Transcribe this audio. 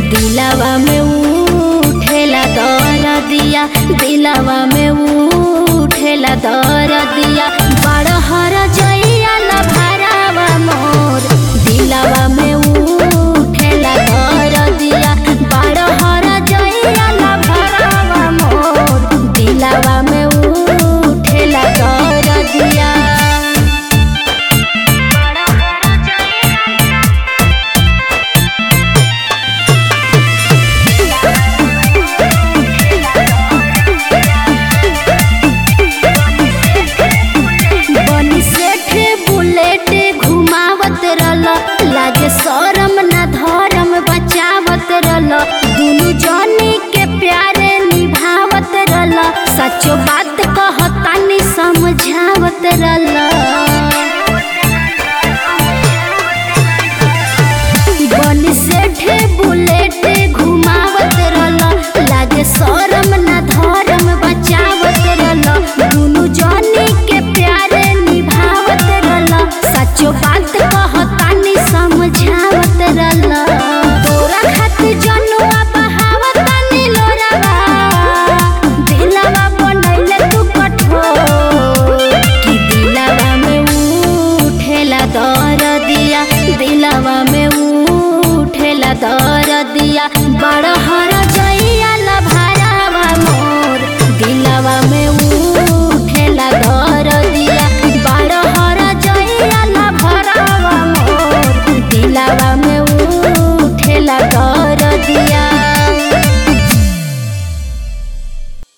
दिलावा में उठेला दरदिया, दिलावा में उठेला दरदिया, बड़ हर जइया न भरावा मोर। दिलावा में उठेला दरदिया, बड़ हर जइया न भरावा मोर। दिलावा में उठेला दरदिया। लागे शरम न धर्म बचावत रहल, दुनु जनी के प्यारे निभावत रहल। सचो बात